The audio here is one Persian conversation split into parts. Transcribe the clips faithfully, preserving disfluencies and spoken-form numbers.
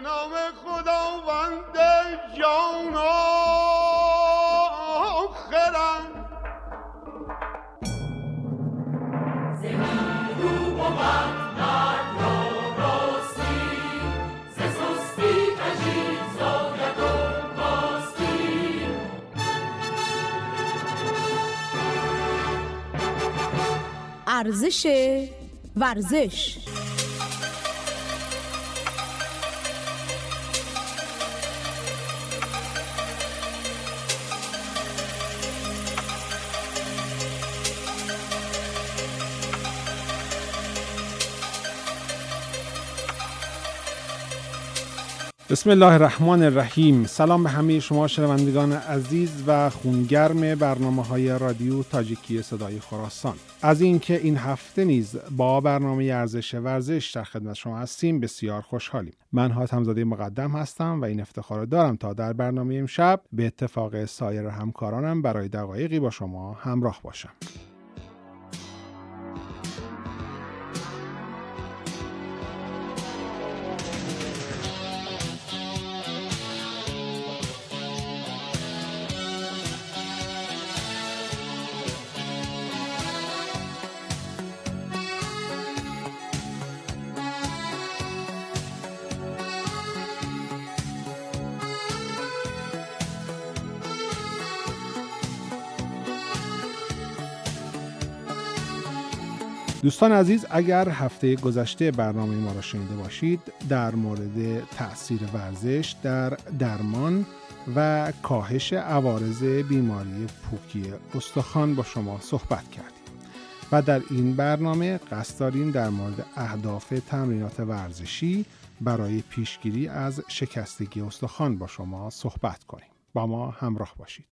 نام خداوند جان آخرم زمین رو بود مرد را راستی ز سستی کجی زاید و باستی ارزش ورزش. بسم الله الرحمن الرحیم. سلام به همه شما شنوندگان عزیز و خونگرم برنامه‌های رادیو تاجیکی صدای خراسان. از اینکه این هفته نیز با برنامه ارزش ورزش در خدمت شما هستیم بسیار خوشحالیم. من حاتم زاده مقدم هستم و این افتخار رو دارم تا در برنامه امشب به اتفاق سایر همکارانم برای دقایقی با شما همراه باشم. دوستان عزیز، اگر هفته گذشته برنامه ما را شنیده باشید در مورد تأثیر ورزش در درمان و کاهش عوارض بیماری پوکی استخوان با شما صحبت کردیم و در این برنامه قصد داریم در مورد اهداف تمرینات ورزشی برای پیشگیری از شکستگی استخوان با شما صحبت کنیم. با ما همراه باشید.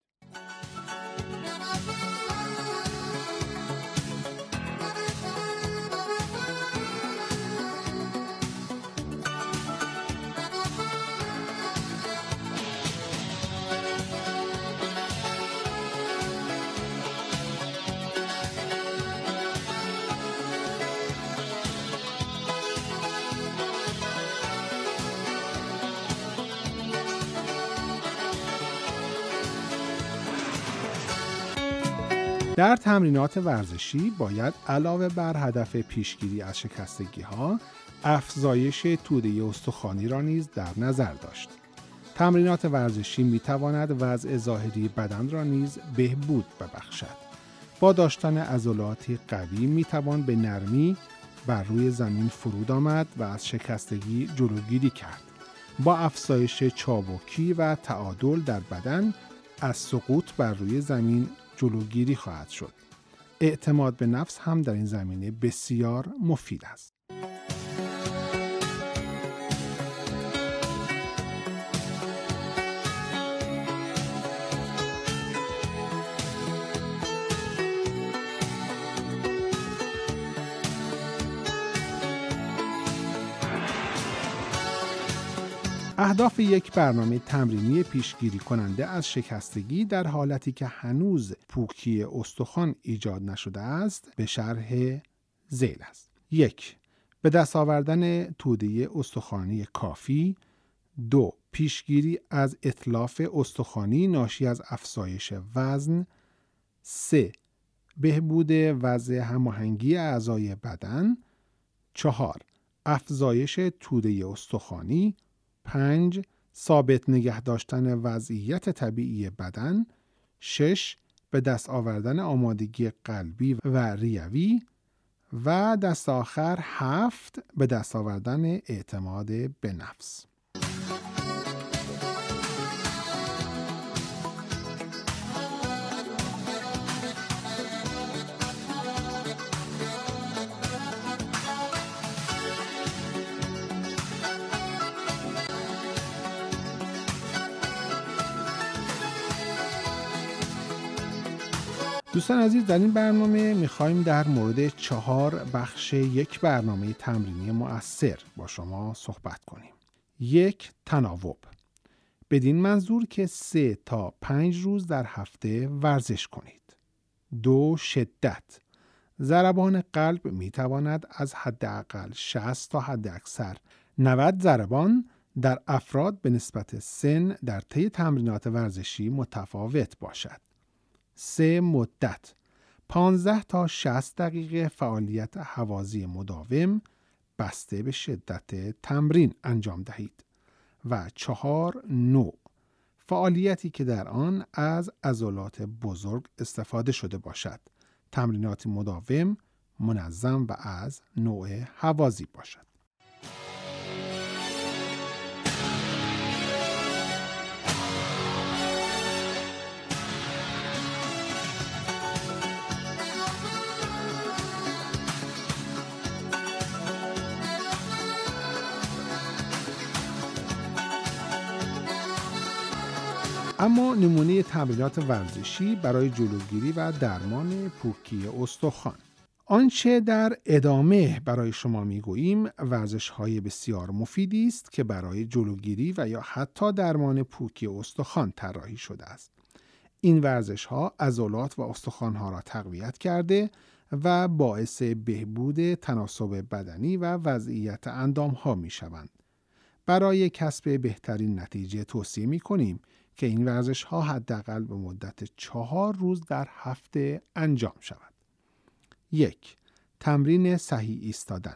در تمرینات ورزشی باید علاوه بر هدف پیشگیری از شکستگی ها، افزایش توده استخوانی را نیز در نظر داشت. تمرینات ورزشی می تواند وضع ظاهری بدن را نیز بهبود ببخشد. با داشتن عضلاتی قوی می توان به نرمی بر روی زمین فرود آمد و از شکستگی جلوگیری کرد. با افزایش چابکی و تعادل در بدن از سقوط بر روی زمین جلوگیری خواهد شد. اعتماد به نفس هم در این زمینه بسیار مفید است. اهداف یک برنامه تمرینی پیشگیری کننده از شکستگی در حالتی که هنوز پوکی استخوان ایجاد نشده است به شرح ذیل است. یک، به دست آوردن توده استخوانی کافی. دو، پیشگیری از اتلاف استخوانی ناشی از افزایش وزن. سه، بهبود وضع هماهنگی اعضای بدن. چهار، افزایش توده استخوانی. پنج، ثابت نگه داشتن وضعیت طبیعی بدن. شش، به دست آوردن آمادگی قلبی و ریوی. و دست آخر هفت، به دست آوردن اعتماد به نفس. دوستان عزیز، در این برنامه میخوایم در مورد چهار بخش یک برنامه تمرینی مؤثر با شما صحبت کنیم. یک، تناوب. بدین منظور که سه تا پنج روز در هفته ورزش کنید. دو، شدت. ضربان قلب میتواند از حداقل شصت تا حد اکثر نود ضربان در افراد به نسبت سن در طی تمرینات ورزشی متفاوت باشد. سه مدت پانزده تا شصت دقیقه فعالیت هوازی مداوم بسته به شدت تمرین انجام دهید. و چهار نوع فعالیتی که در آن از عضلات بزرگ استفاده شده باشد. تمرینات مداوم، منظم و از نوع هوازی باشد. اما نمونه تمرینات ورزشی برای جلوگیری و درمان پوکی استخوان. آنچه در ادامه برای شما میگوییم ورزش‌های بسیار مفیدی است که برای جلوگیری و یا حتی درمان پوکی استخوان طراحی شده است. این ورزش‌ها عضلات و استخوان‌ها را تقویت کرده و باعث بهبود تناسب بدنی و وضعیت اندام‌ها می‌شوند. برای کسب بهترین نتیجه توصیه می‌کنیم که این ورزش‌ها حداقل به مدت چهار روز در هفته انجام شود. یک. تمرین صحیح ایستادن.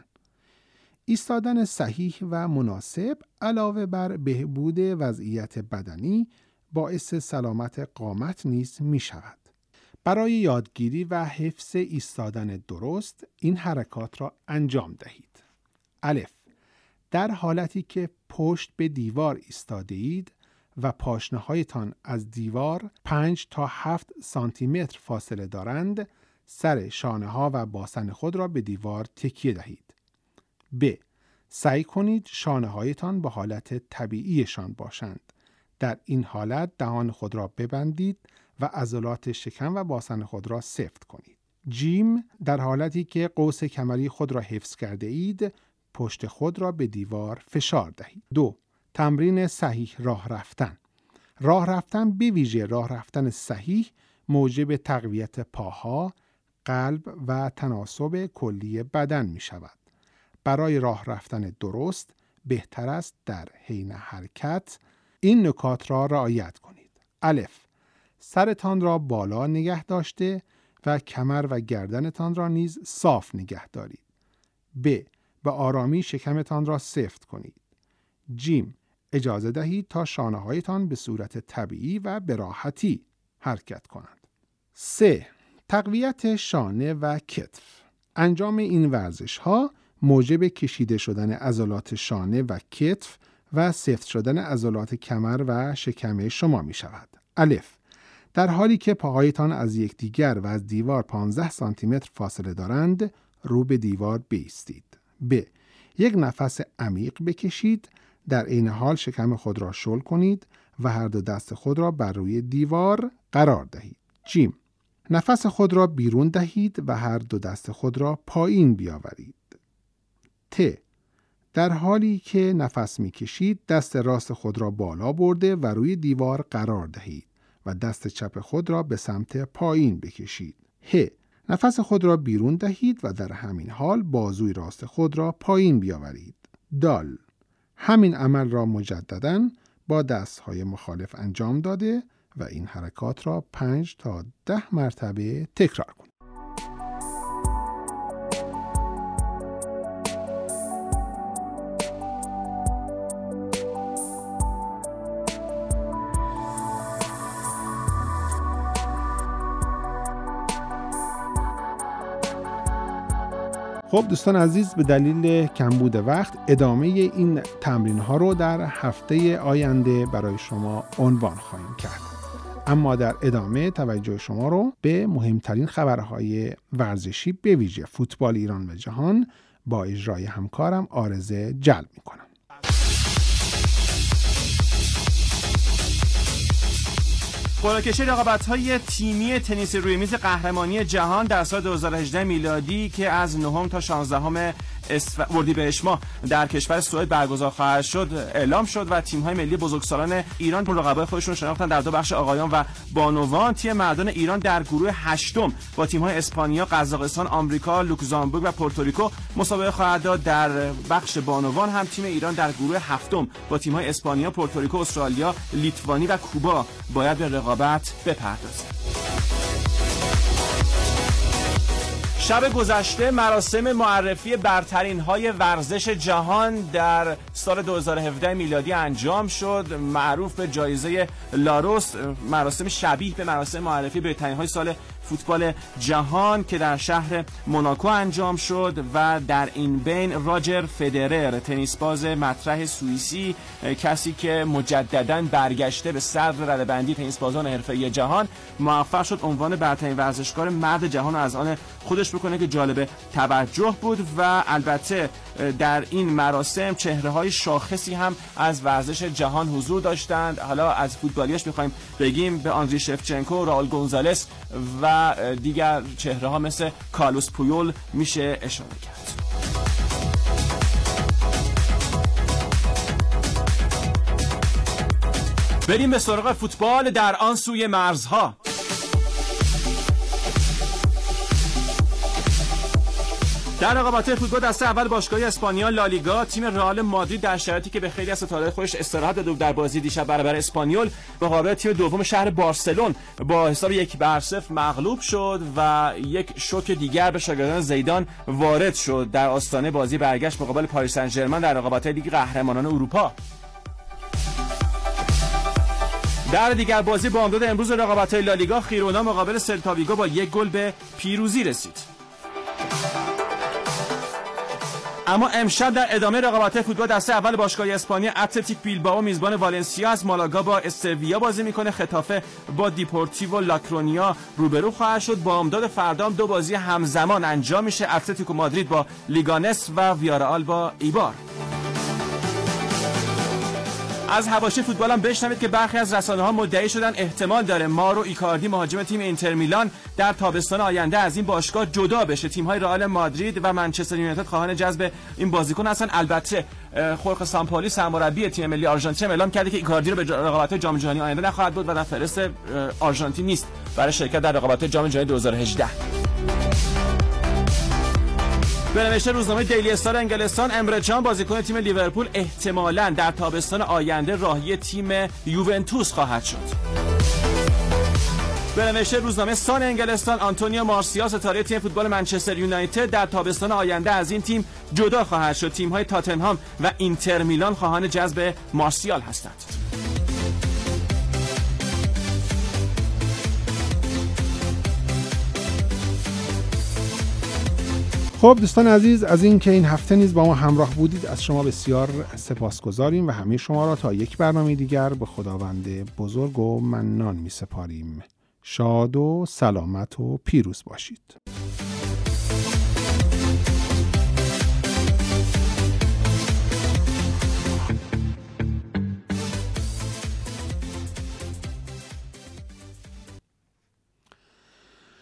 ایستادن صحیح و مناسب علاوه بر بهبود وضعیت بدنی باعث سلامت قامت نیز می شود. برای یادگیری و حفظ ایستادن درست این حرکات را انجام دهید. الف. در حالتی که پشت به دیوار ایستاده اید و پاشنه‌هایتان از دیوار پنج تا هفت سانتی متر فاصله دارند، سر شانه‌ها و باسن خود را به دیوار تکیه دهید. ب. سعی کنید شانه‌هایتان به حالت طبیعیشان باشند. در این حالت دهان خود را ببندید و عضلات شکم و باسن خود را سفت کنید. جیم. در حالتی که قوس کمری خود را حفظ کرده اید، پشت خود را به دیوار فشار دهید. دو. تمرین صحیح راه رفتن. راه رفتن به ویژه راه رفتن صحیح موجب تقویت پاها، قلب و تناسب کلی بدن می شود. برای راه رفتن درست بهتر است در حین حرکت این نکات را رعایت کنید. الف. سرتان را بالا نگه داشته و کمر و گردنتان را نیز صاف نگه دارید. ب. به آرامی شکمتان را سفت کنید. جیم. اجازه دهید تا شانه‌هایتان به صورت طبیعی و به راحتی حرکت کنند. سه. تقویت شانه و کتف. انجام این ورزش‌ها موجب کشیده شدن عضلات شانه و کتف و سفت شدن عضلات کمر و شکم شما می شود. الف. در حالی که پاهایتان از یکدیگر و از دیوار پانزده سانتی متر فاصله دارند، رو به دیوار بایستید. ب. یک نفس عمیق بکشید. در عین حال شکم خود را شل کنید و هر دو دست خود را بر روی دیوار قرار دهید. جیم. نفس خود را بیرون دهید و هر دو دست خود را پایین بیاورید. ت. در حالی که نفس می‌کشید دست راست خود را بالا برده و روی دیوار قرار دهید و دست چپ خود را به سمت پایین بکشید. ه. نفس خود را بیرون دهید و در همین حال بازوی راست خود را پایین بیاورید. دال. همین عمل را مجدداً با دست‌های مخالف انجام داده و این حرکات را پنج تا ده مرتبه تکرار کنید. خب دوستان عزیز، به دلیل کمبود وقت ادامه این تمرین ها رو در هفته آینده برای شما عنوان خواهیم کرد. اما در ادامه توجه شما رو به مهمترین خبرهای ورزشی به ویژه فوتبال ایران و جهان با اجرای همکارم آرزه جلب می‌کنم. قرعه کشی رقابت‌های تیمی تنیس روی میز قهرمانی جهان در سال دو هزار و هجده میلادی که از نهم تا شانزدهم اردیبهشت ماه در کشور سوئد برگزار خواهد شد اعلام شد و تیم‌های ملی بزرگسالان ایران رقبای خودشون شناختن. در دو بخش آقایان و بانوان تیم مردان ایران در گروه هشتم با تیم‌های اسپانیا، قزاقستان، آمریکا، لوکزامبورگ و پورتوریکو مسابقه خواهد داد. در بخش بانوان هم تیم ایران در گروه هفتم با تیم‌های اسپانیا، پورتوریکو، استرالیا، لیتوانی و کوبا باید به رقابت بپردازد. شب گذشته مراسم معرفی برترین‌های ورزش جهان در سال دو هزار و هفده میلادی انجام شد، معروف به جایزه لاروس، مراسم شبیه به مراسم معرفی بهترین‌های سال فوتبال جهان که در شهر موناکو انجام شد و در این بین راجر فدرر، تنیس باز مطرح سوئیسی، کسی که مجدداً برگشته به صدر رده‌بندی تنیس بازان حرفه‌ای جهان، موفق شد عنوان برترین ورزشکار مرد جهان از آن خودش بکنه که جالب توجه بود. و البته در این مراسم چهره‌های شاخصی هم از ورزش جهان حضور داشتند. حالا از فوتبالیاش می‌خوایم بگیم به آندری شفچنکو، راول گونزالس و دیگر چهره‌ها مثل کارلوس پویول میشه اشاره کرد. بریم به سراغ فوتبال در آن سوی مرزها. در رقابت‌های فوتبال دسته اول باشگاهی اسپانیا لالیگا، تیم رئال مادرید در شرایطی که به خیلی از ستاره‌های خودش استراحت داده بود در بازی دیشب برابر اسپانیول، مقابل تیم دوم شهر بارسلون با حساب یک بر صفر مغلوب شد و یک شوک دیگر به شاگردان زیدان وارد شد در آستانه بازی برگشت مقابل پاریس سن ژرمن در رقابت‌های لیگ قهرمانان اروپا. در دیگر بازی بامداد امروز رقابت‌های لالیگا، خیرونا مقابل سلتا ویگو با یک گل به پیروزی رسید. اما امشب در ادامه رقابت‌های فوتبال دسته اول باشگاهی اسپانیا، اتلتیک بیلبائو میزبان والنسیا از مالاگا با استویا بازی میکنه. خطافه با دیپورتیو لاکرونیا روبرو خواهد شد. بامداد فردا دو بازی همزمان انجام میشه، اتلتیکو مادرید با لیگانس و ویارئال با ایبار. از حواشی فوتبال هم بشنوید که برخی از رسانه‌ها مدعی شدن احتمال داره مارو ایکاردی مهاجم تیم اینتر میلان در تابستان آینده از این باشگاه جدا بشه. تیم‌های رئال مادرید و منچستر یونایتد خواهان جذب این بازیکن هستن. البته خورخه سامپولی سرمربی تیم ملی آرژانتین اعلام کرده که ایکاردی رو به رقابت‌های جام جهانی آینده نخواهد بود و در فهرست آرژانتین نیست برای شرکت در رقابت‌های جام جهانی دو هزار و هجده. به نوشته روزنامه دیلی استار انگلستان، امره چان بازیکن تیم لیورپول احتمالاً در تابستان آینده راهی تیم یوونتوس خواهد شد. به نوشته روزنامه سان انگلستان، آنتونیو مارسیال ستاره تیم فوتبال منچستر یونایتد در تابستان آینده از این تیم جدا خواهد شد. تیم‌های تاتنهام و اینتر میلان خواهان جذب مارسیال هستند. خب دوستان عزیز، از این که این هفته نیز با ما همراه بودید از شما بسیار سپاسگزاریم و همه شما را تا یک برنامه دیگر به خداوند بزرگ و منان می سپاریم. شاد و سلامت و پیروز باشید.